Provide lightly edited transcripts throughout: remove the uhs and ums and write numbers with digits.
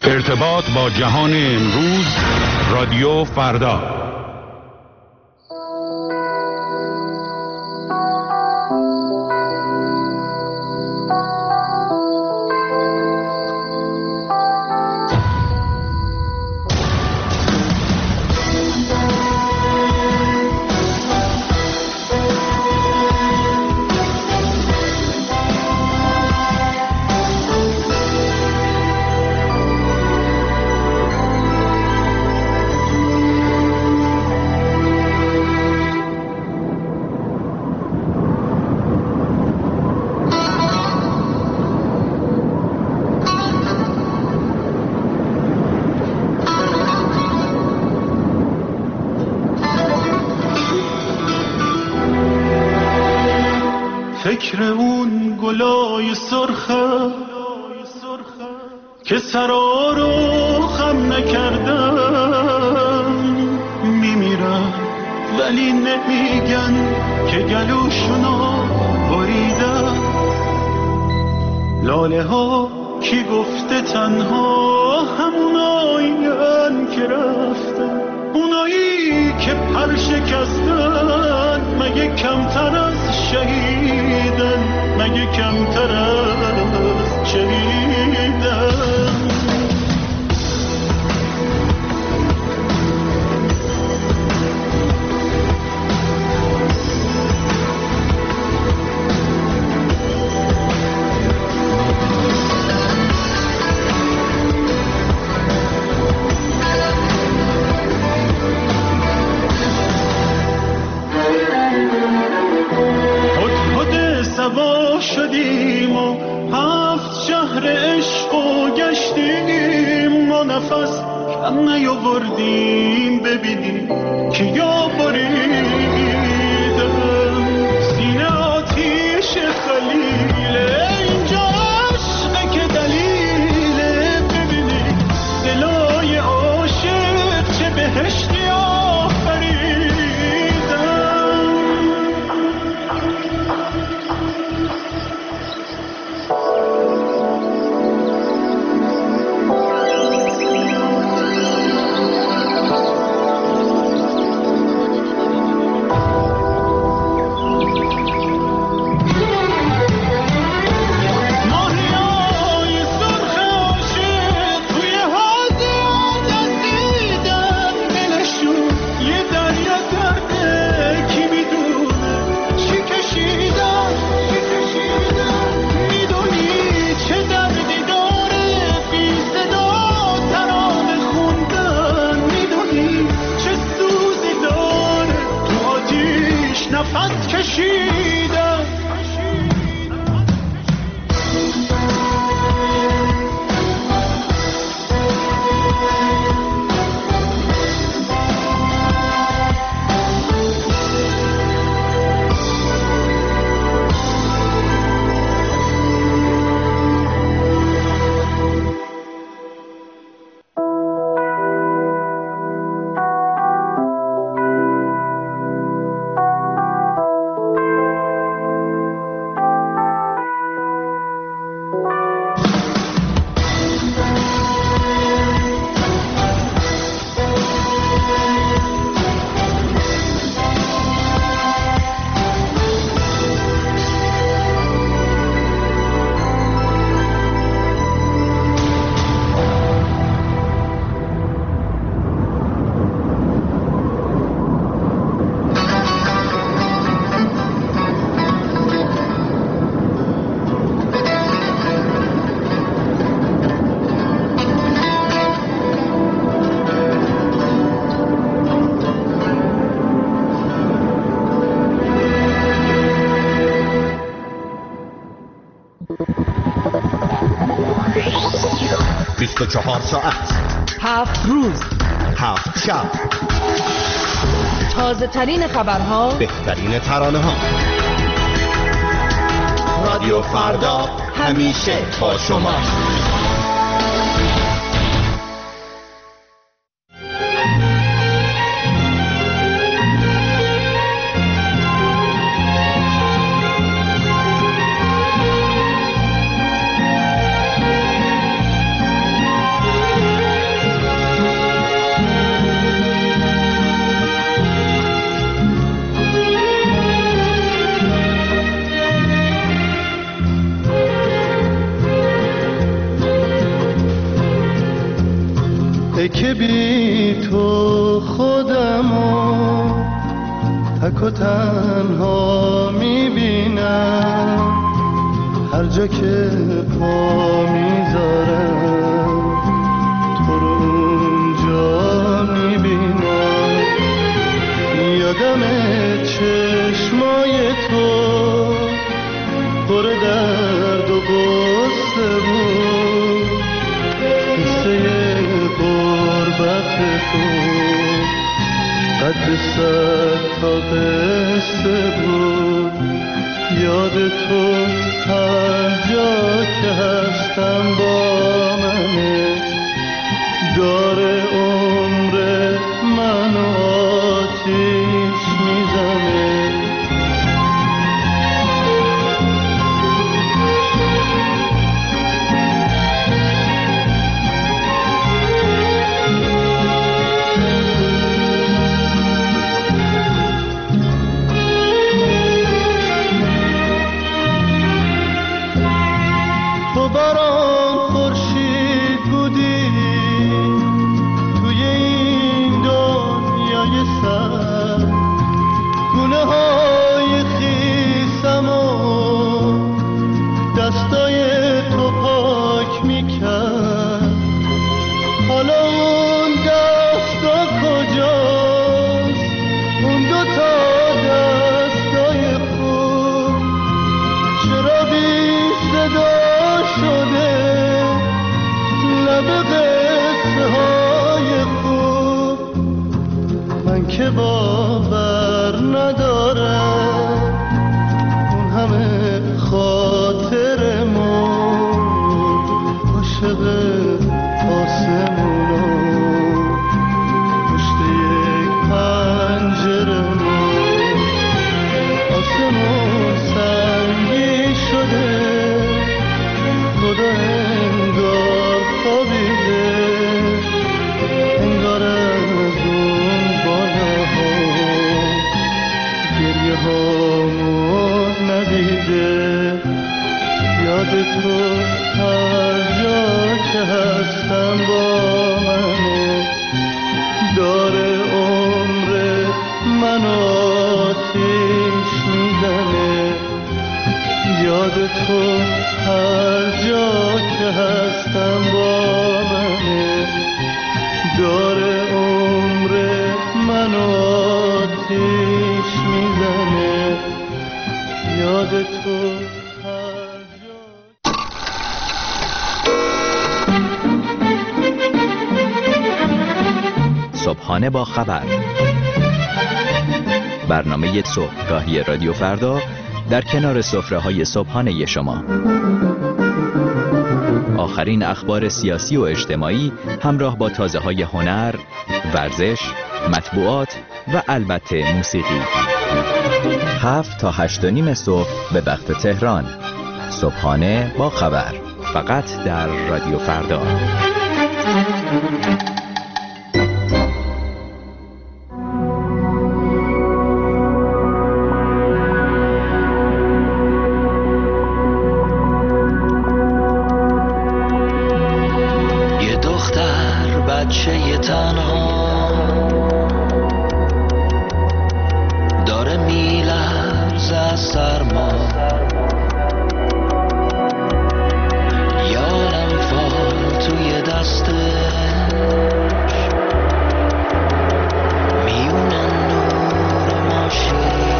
ارتباط با جهان امروز، رادیو فردا. فکر اون گلای سرخه که سرا رو خم نکردن میمیرن، ولی نمیگن که گلوشونو بریدن. لاله ها کی گفته تنها همونایین که رفتن، اونایی که پر شکستن مگه کمتر از شهیدن، مگه کمتر از شهیدن. شدیم و 7 شهر عشق و گشتیم و نفس کم نیاوردیم ببینیم که یا بریدم. سینه آتیش خلیله، اینجا عشقه که دلیله، ببینیم دلای عاشق چه بهشتی آفریدن. نفس کشیدم و 24 ساعت 7 روز 7 شب، تازه ترین خبرها، بهترین ترانه ها. رادیو فردا همیشه با شما. که بی تو خودمو تک و تنها میبینم، هر جا که پا میذارم تو رو اونجا میبینم. یادم چشمای تو پر درد و غصه بود، قصه غربت تو قد 100 تا قصه بود. یاد تو هر جا که هستم با منه، داره عمر منو آتیش میزنه. تو برام خورشید بودی توی این دنیای سر، گونه های خیسم و دستای تو پاک میکرد. حالا اون دستا کجاست، اون 2 تا دستای خوب چرا بی صدا شده لب قصه های خوب؟ من که باور ندارم اون همه خاطر ما عاشق آسمونا پشت یک پنجره ما. آسمون سنگی شده، خدا انگار خوابیده، انگار از اون بالاها گریه هامو ندیده. یاد تو هر جا که هستم با منه، داره عمر من آتیش میزنه. یاد تو هر جا که هستم با منه، داره عمر من آتیش میزنه. یاد تو هر جا. صبحانه با خبر، برنامه صبحگاهی رادیو فردا در کنار سفره‌های صبحانه شما. آخرین اخبار سیاسی و اجتماعی همراه با تازه‌های هنر، ورزش، مطبوعات و البته موسیقی. 7 تا 8:30 صبح به وقت تهران. صبحانه با خبر، فقط در رادیو فردا. بچه تنها داره میلرزه از سرما، یارم فال توی دستش میونه نور ماشین.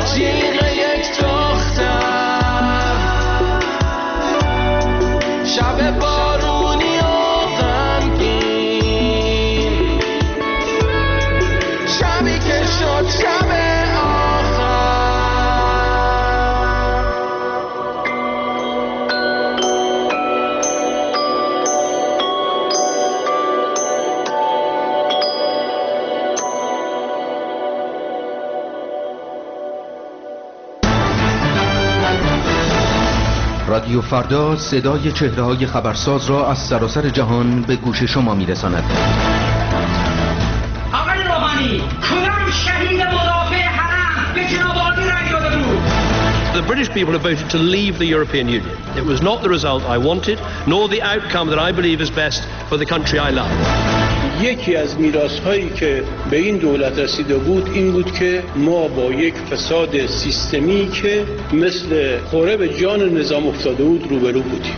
جیغ یک دختر، شب بارونی و غمگین، شبی که شد شب رادیو فردا صدای چهره‌های خبرساز را از سراسر جهان به گوش شما می‌رساند. آقای روحانی، کدام شهید مدافع حرم به جناب عالی رأی داده بود؟ The British people have voted to leave the European Union. It was not the result I wanted, nor the outcome that I believe is best for the country I love. یکی از میراث‌هایی که به این دولت رسیده بود این بود که ما با یک فساد سیستمی که مثل خوره به جان نظام افتاده بود روبرو بودیم.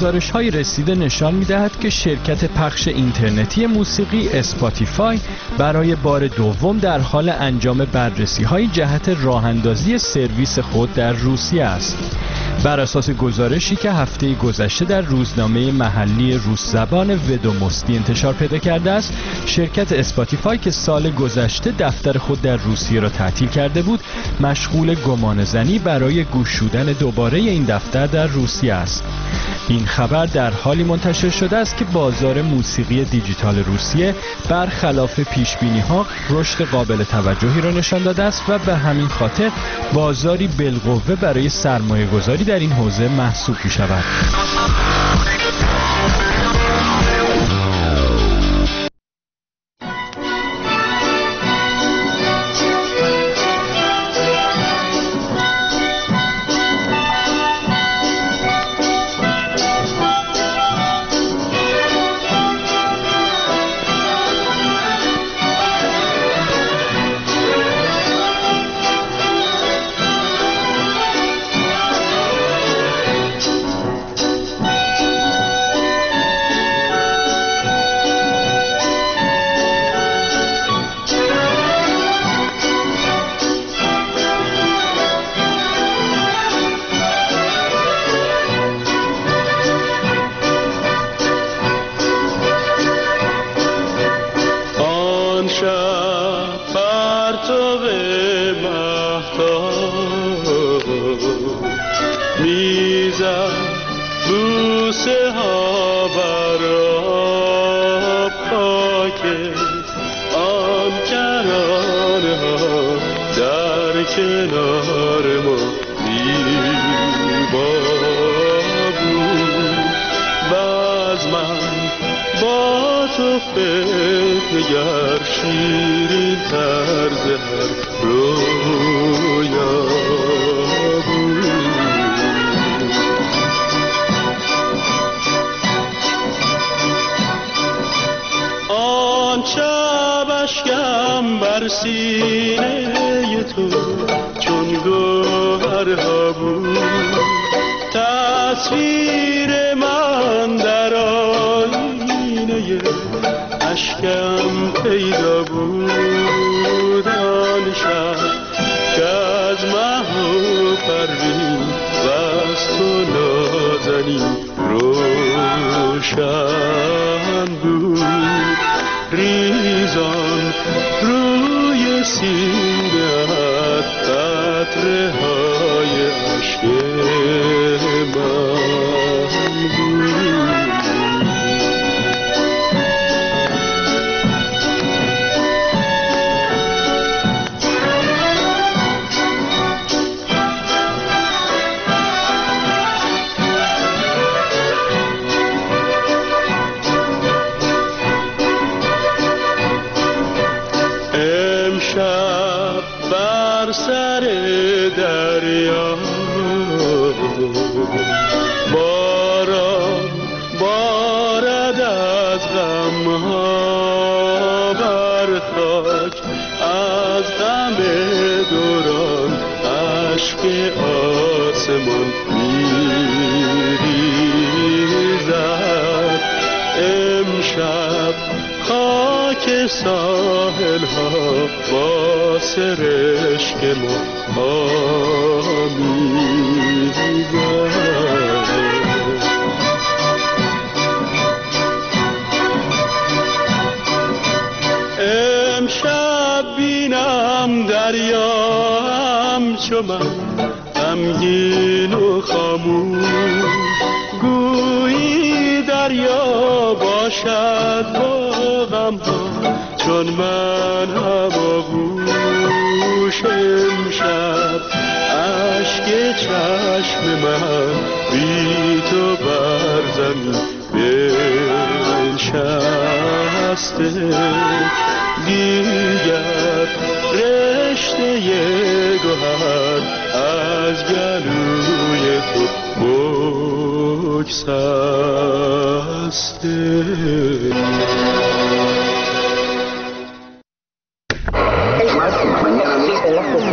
گزارش‌های رسیده نشان می‌دهد که شرکت پخش اینترنتی موسیقی اسپاتیفای برای بار دوم در حال انجام بررسی‌های جهت راه‌اندازی سرویس خود در روسیه است. بر اساس گزارشی که هفته گذشته در روزنامه محلی روس زبان ودوموستی انتشار پیدا کرده است، شرکت اسپاتیفای که سال گذشته دفتر خود در روسیه را تعطیل کرده بود، مشغول گمانه‌زنی برای گشودن دوباره این دفتر در روسیه است. این خبر در حالی منتشر شده است که بازار موسیقی دیجیتال روسیه برخلاف پیشبینی‌ها رشد قابل توجهی را نشان داده است و به همین خاطر بازاری بالقوه برای سرمایه‌گذاری در این حوزه محسوب می‌شود.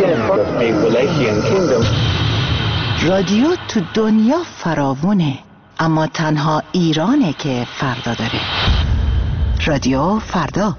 رادیو تو دنیا فراوونه. اما تنها ایرانه که فردا داره. رادیو فردا.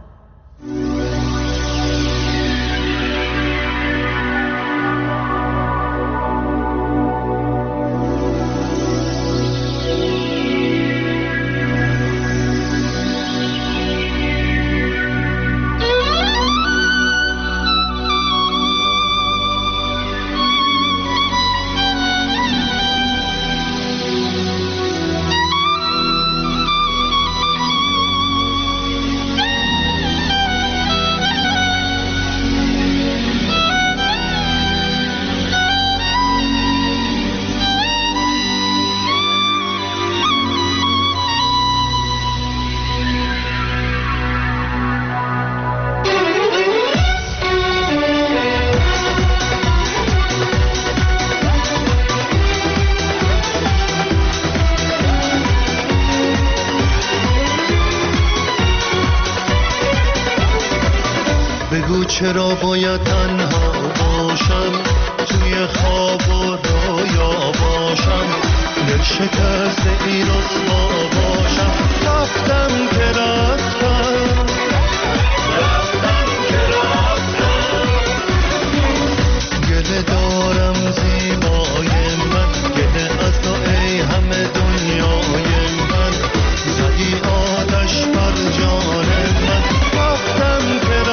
چرا باید تنها باشم توی خواب و رویا باشم دل شکست این رسوا باشم رفتم که رفتم گله دارم زیبای من گله از تو ای همه دنیای من زدی آتش بر جان من رفتم که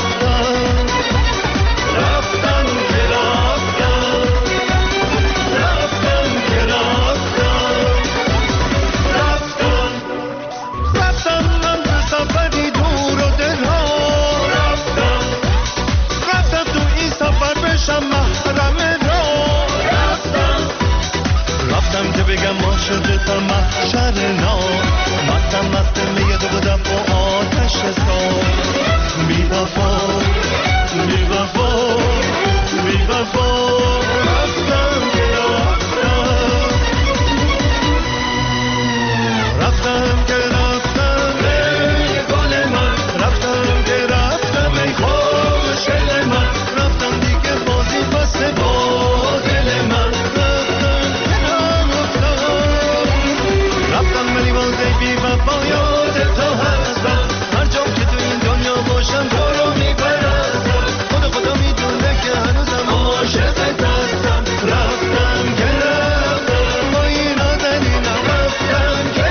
بگم عاشقتم محشر نام مست میاد و دف و آتش سام بی وفا بی وفا بی وفا رفتم که رفتم که رفتم ای گل من رفتم که رفتم ای خوشگل من رفتم دیگه بازی بسته با دل من رفتم ولی بازی بی وفا یاد تو هستم هر جا که تو این دنیا باشم تو رو میپرستم خدا میدونه که هنوزم عاشقت هستم رفتم که رفتم با این نازنینم رفتم که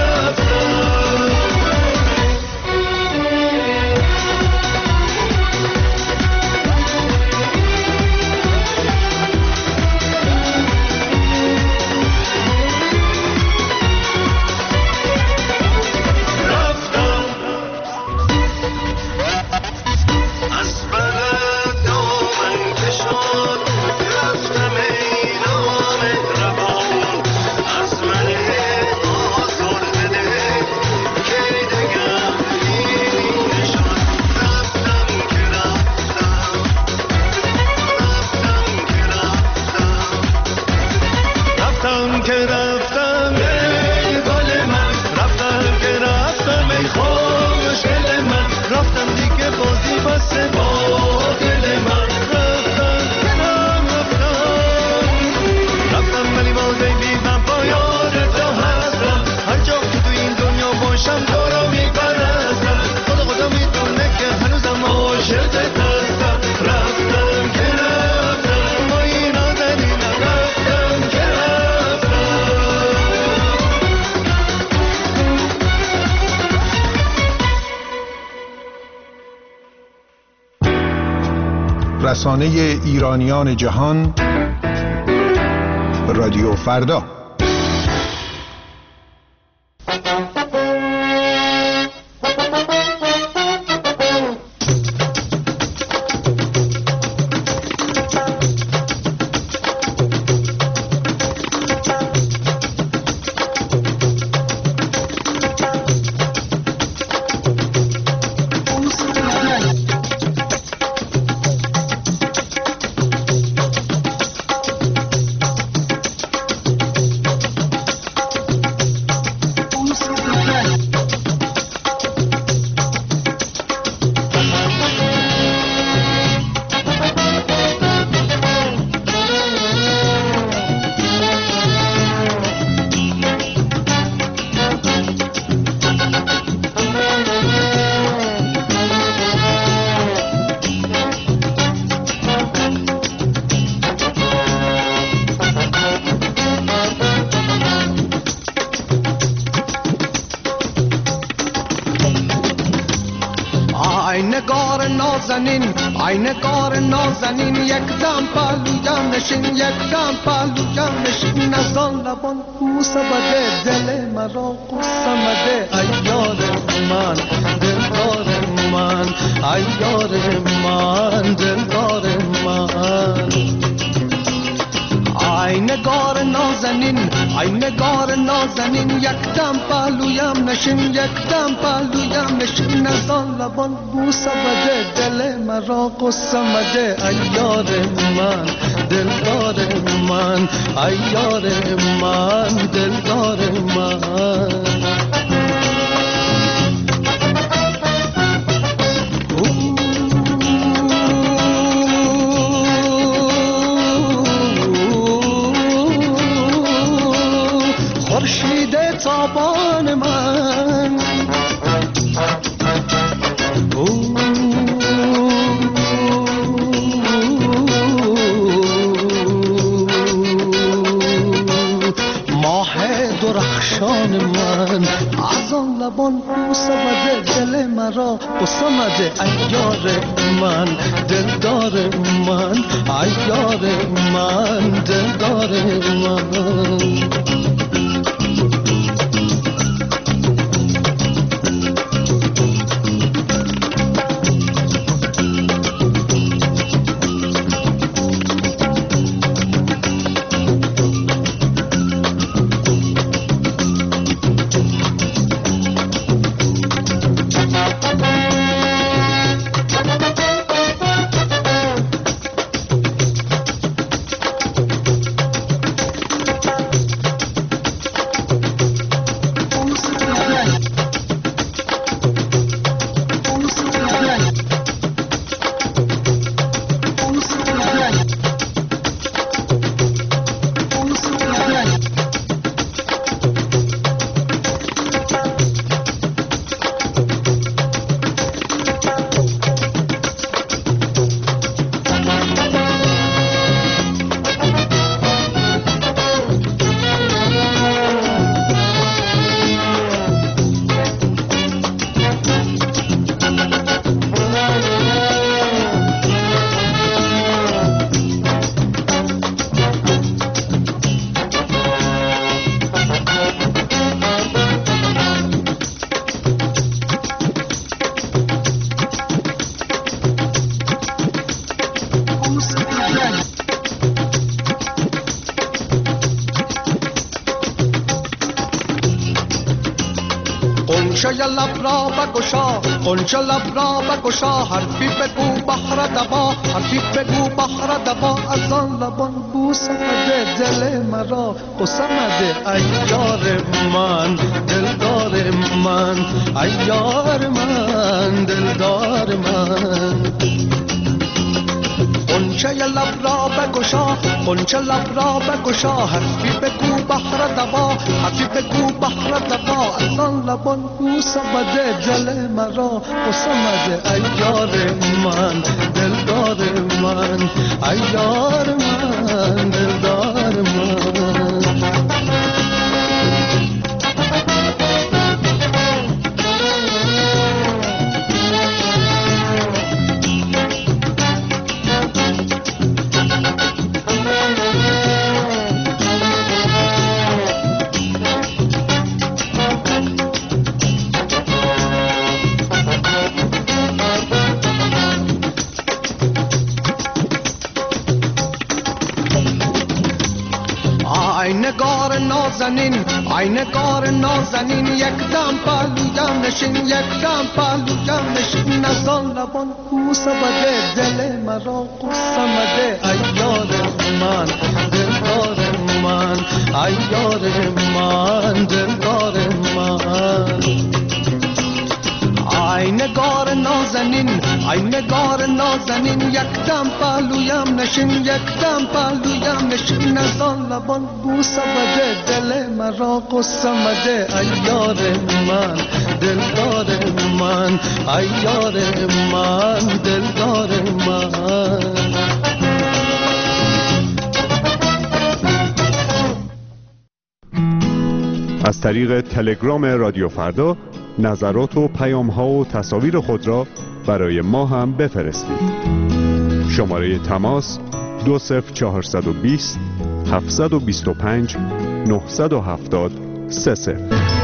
رسانه ایرانیان جهان رادیو فردا. نگار نازنین ای نگار نازنین یک دم پهلویم نشین یک دم پهلویم نشین از آن لبان بوسه بده دل مرا قصه مده ای یار من دلدار من ای یار من دلدار من ای نگار نازنین ای نگار نازنین یک دم پهلویم نشین یک دم پهلویم نشین از آن لبان بوسه بده دل مرا قصه مده ای یار من دلدار من ای یار من دلدار من خورشید تابان من ماه درخشان من از آن لبان بوسه بده دل مرا قصه مده ای یار من دلدار من ای یار من دلدار من قنچه لب را بگشا حرفی بگو بحر دبا حرفی بگو بحر دبا از آن لبان بوسه بده دل مرا قصه مده ای یار من دلدار من ای یار من دلدار من قنچه لب را بگشا قنچه لب را بگشا حرفی بگو بحر دبا حرفی بگو بحر دبا از آن لبان بوسه بده دل مرا قصه مده ای یار من دلدار من ای یار من دلدار من ای نگار نازنین یک دم پهلویم نشین یک دم پهلویم نشین از آن لبان بوسه بده دل مرا قصه مده ای یار من دلدار من ای یار من دلدار من ای نگار نازنین ای نگار نازنین یک دم پهلویم نشین یک دم پهلویم نشین از آن لبان بوسه بده دل مرا قصه مده ای یار من دلدار من ای یار من دلدار من از طریق تلگرام رادیو فردا نظرات و پیام‌ها و تصاویر خود را برای ما هم بفرستید. شماره تماس 20420 725 970 30.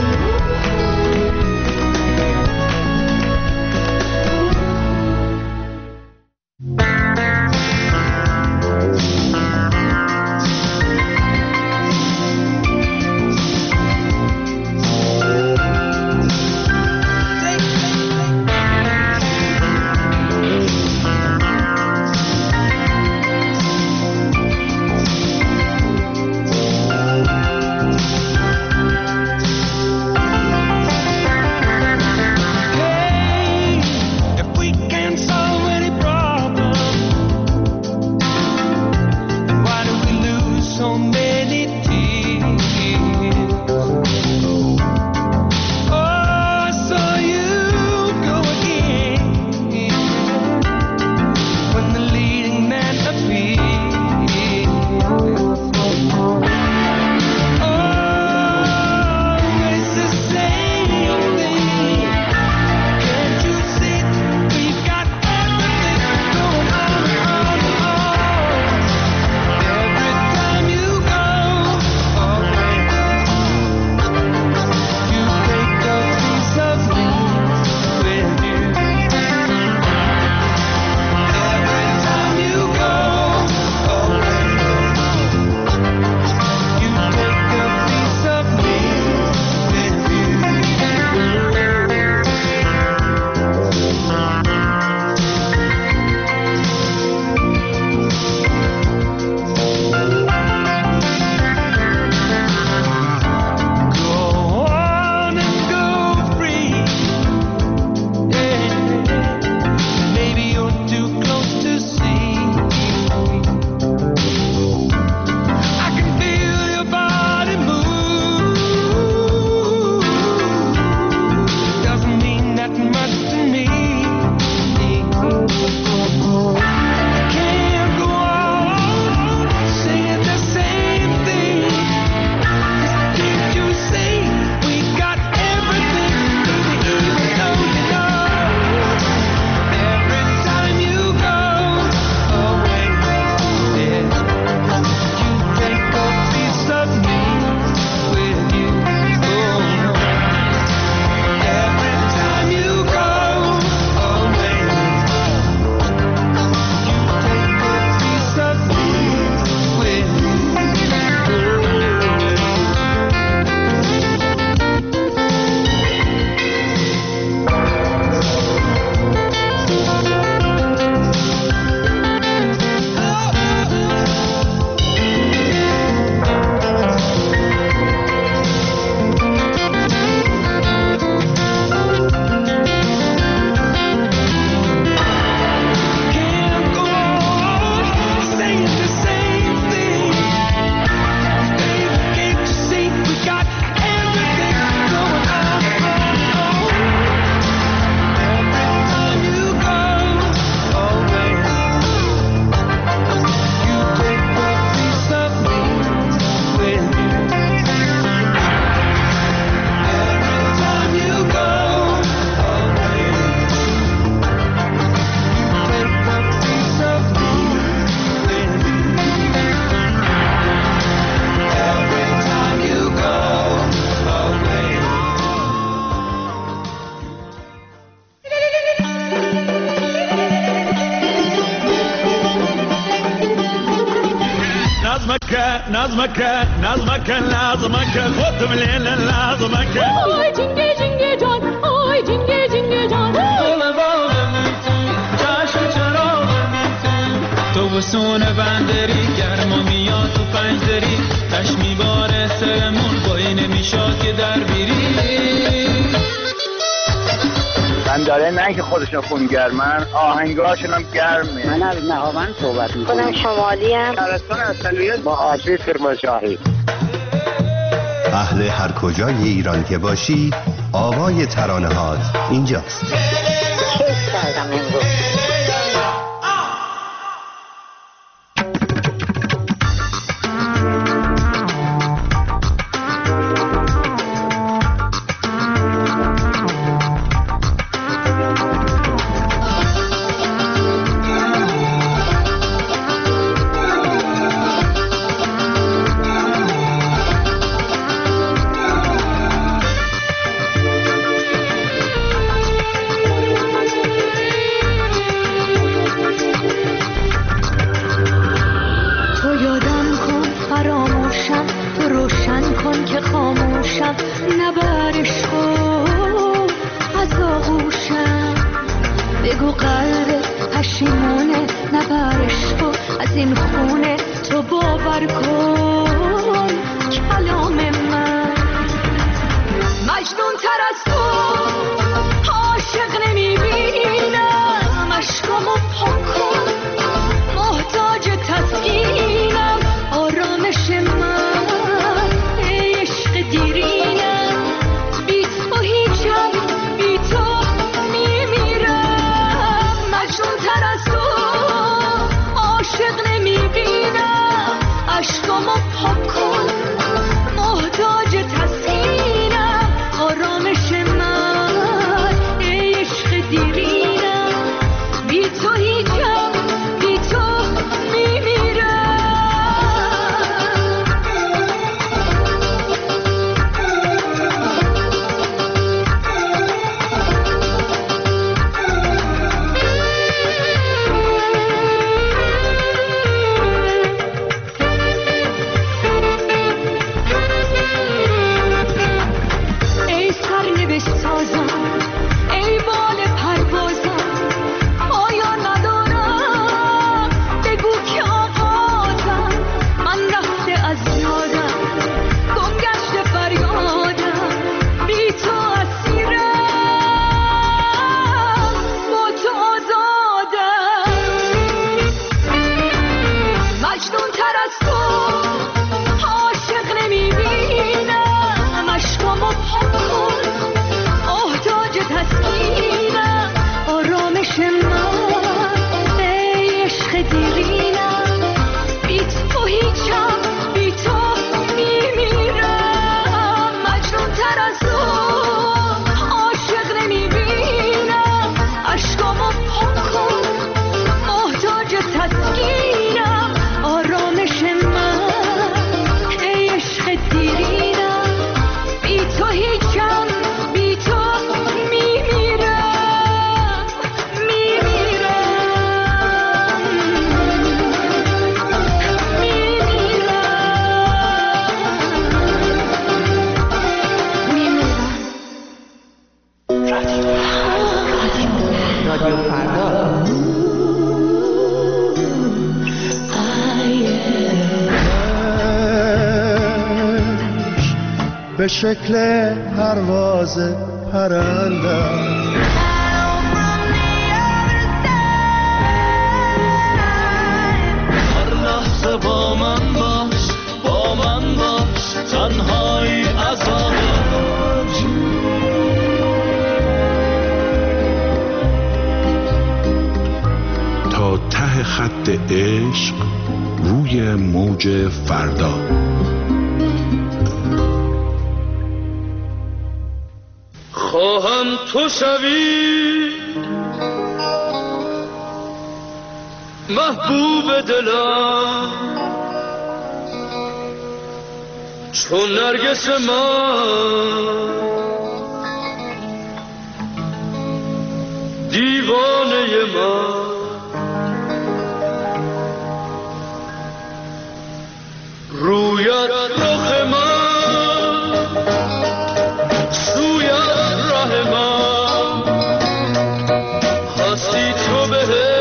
نظمك خد من الليل نظمك آی جنگه جنگه جان آی جنگه جنگه جان دل باغم چشم چراغم تو بسونه بندری گرما میاد تو پنجدری تش میباره سرمون بایی نمیشاد که در بیری بنداره نه که خودشون خونگرمن آهنگاشون هم گرمه. من از نهاوند صحبت میکنم. خودم شمالی ام. شهرستان اصلیت با آشی کرمانشاهی. اهل هر کجای ایران که باشی آوای ترانه هات اینجاست. کیف کردم امروز. میرم نبرش کن از آغوشم بگو قلبت پشیمونه نبرش کن از این خونه تو باور کن کلام من مجنون تر از تو عاشق نمیبینم اشکامو پاک کن محتاج تسکینم آرامش من ای عشق دیرینم بی تو هیچم بی تو میمیرم مجنون تر از تو عاشق نمیبینم اشکامو پاک کن محتاج تسکینم آرامش من ای عشق دیرینم بی تو هیچم بی تو میمیرم ای سرنوشت سازم ای بال پروازم آیا ندارم بگو که آغازم من رفته از یادم گم گشته فریادم بی تو اسیرم با تو آزادم مجنون تر از تو عاشق نمیبینم اشکامو پاک کن محتاج تسکینم آرامش من ای عشق دیرینم بی تو هیچم بی تو میمیرم مجنون تر از تو عاشق نمیبینم اشکامو پاک کن محتاج تسکینم آرامش من ای عشق دیرینم بی تو هیچم بی تو میمیرم رادیو فردا به شکل پرواز پرندم هر لحظه با من باش تنهایی عذاب تا ته خط عشق روی موج فردا. خواهم تو شوی محبوب دلم چون نرگس من دیوانه من رویت رخ من سویت ره من هستی تو به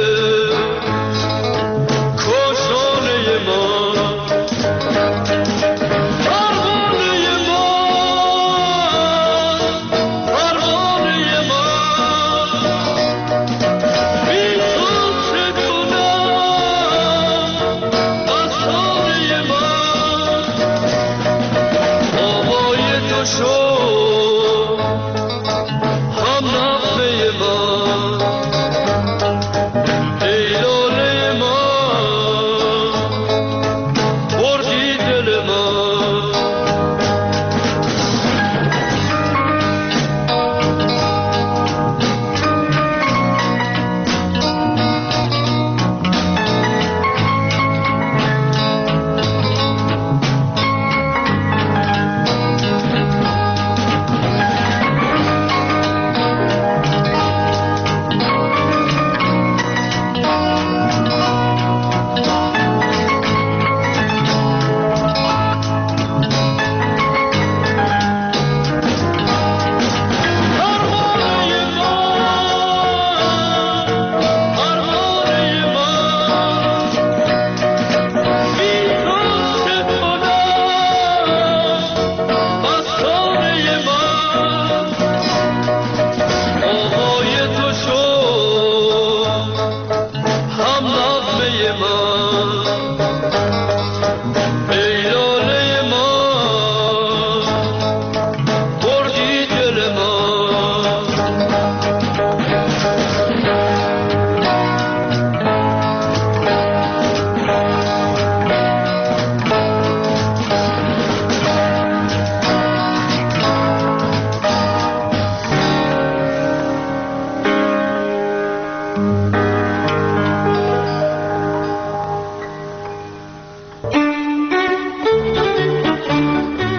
کاشانه من پروانه من بی تو چه کنم افسانه من آوای تو شد هم نغمه من ای لاله من بردی دل من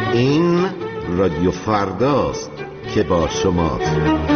این رادیو فرداست که با شماست.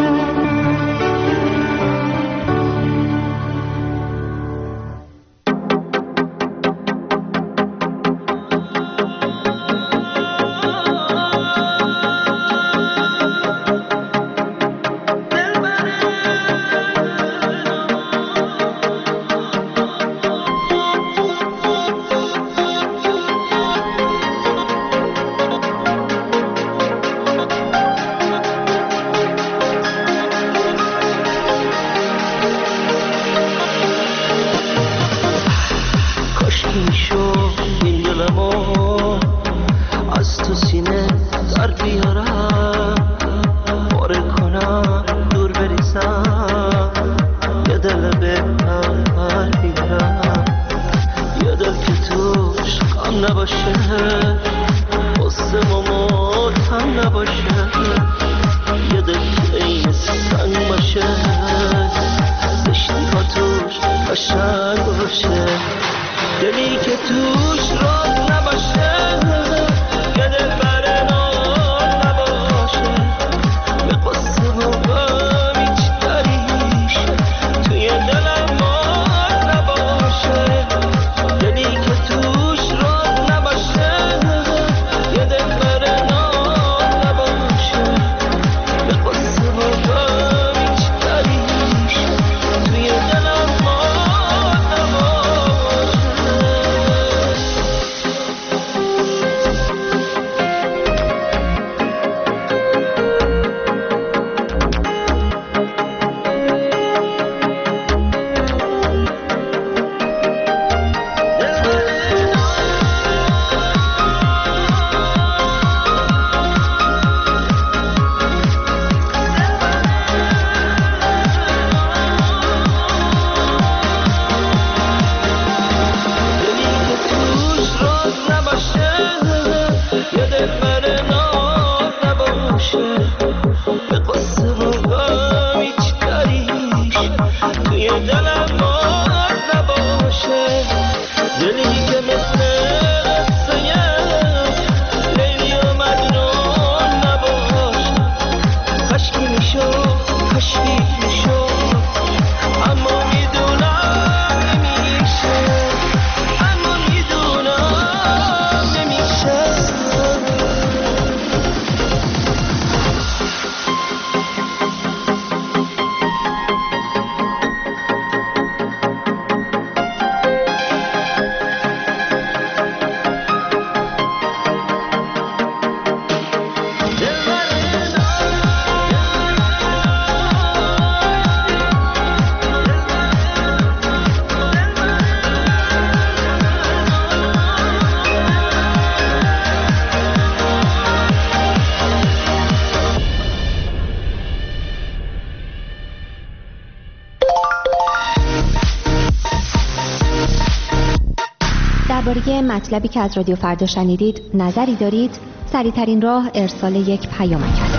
درباره مطلبی که از رادیو فردا شنیدید نظری دارید؟ سریع‌ترین راه ارسال یک پیامک است.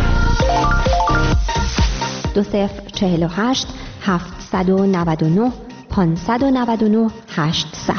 2048 799 599 800.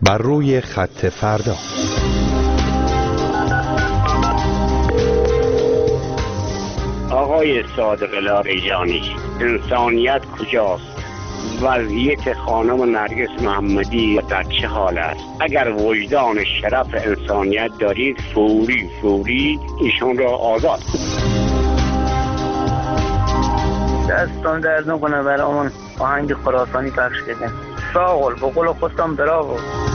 بر روی خط فردا. آقای صادق لاریجانی، انسانیت کجاست؟ وضعیت خانم نرگس محمدی در چه حال است؟ اگر وجدان شرف انسانیت دارید فوری ایشون را آزاد کنید. دستان درد نکنه برامون آهنگ خراسانی پخش کردن. ساغل به قول خودم براو.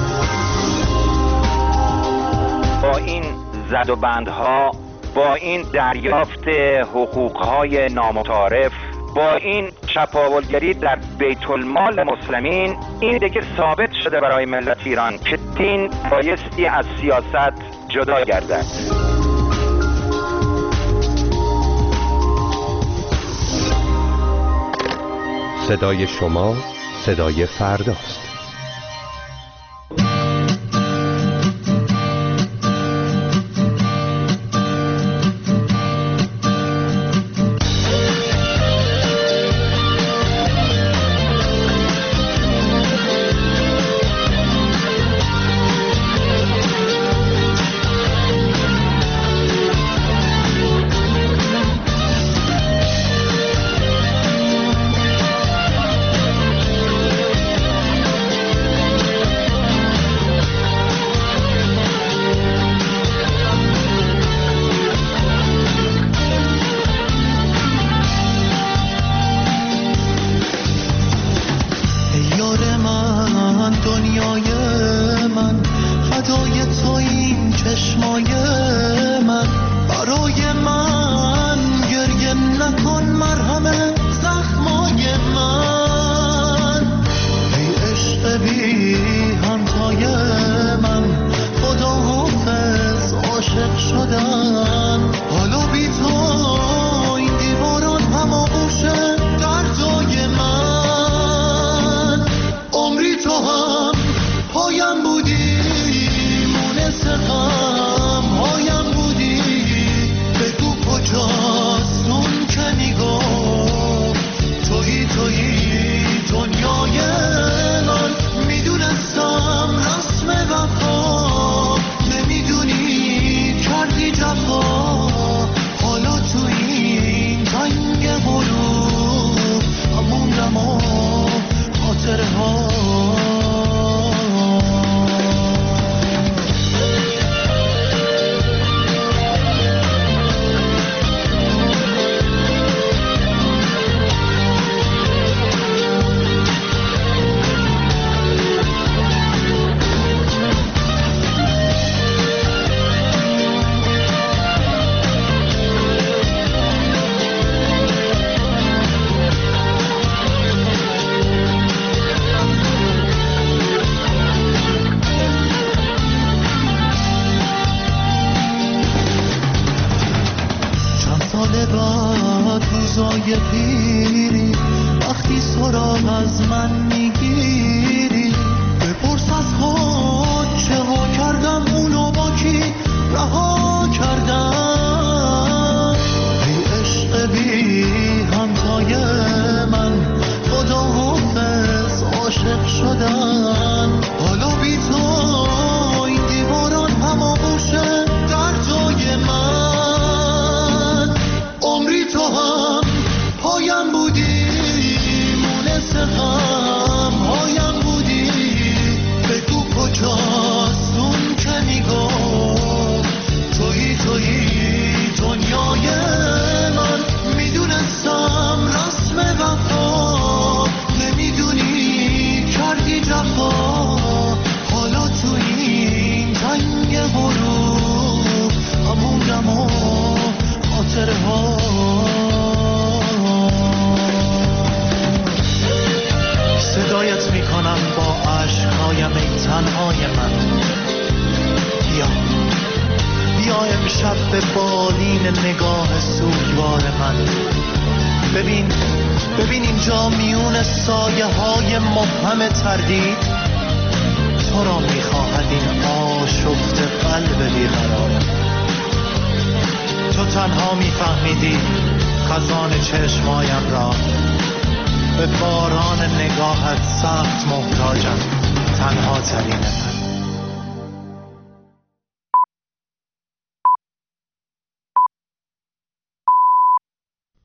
با این زد و بندها، با این دریافت حقوقهای نامتعارف، با این چپاولگری در بیت المال مسلمین، این دیگه ثابت شده برای ملت ایران که دین بایستی از سیاست جدا گردد. صدای شما صدای فرداست. روزای پیری وقتی سراغ از من میگیری، بپرس از خود چه ها کردم، اونو با کی رها کردم. ای عشق بی همتای من، خدا حافظ عاشق شدن. حالا بی تو این دیواران هماغوشه در جای من. عمری تو هم پایم بودی، مونس غم هایم بودی. بگو کجاست اون که میگفت تویی دنیای من. میدونستم رسم وفا، نمیدونی کردی جفا. حالا تو این تنگ غروب همونم و خاطره ها. صدایت میکنم با عشقهایم ای تنهای من. بیا امشب به بالین نگاه سوگوار من. ببین اینجا میون سایه های مبهم تردید تو را میخواهد این آشفته قلب بیقرار. تو تنها میفهمیدی خزان چشمایم را، به باران نگاهت سخت محتاجم، تنها ترین من.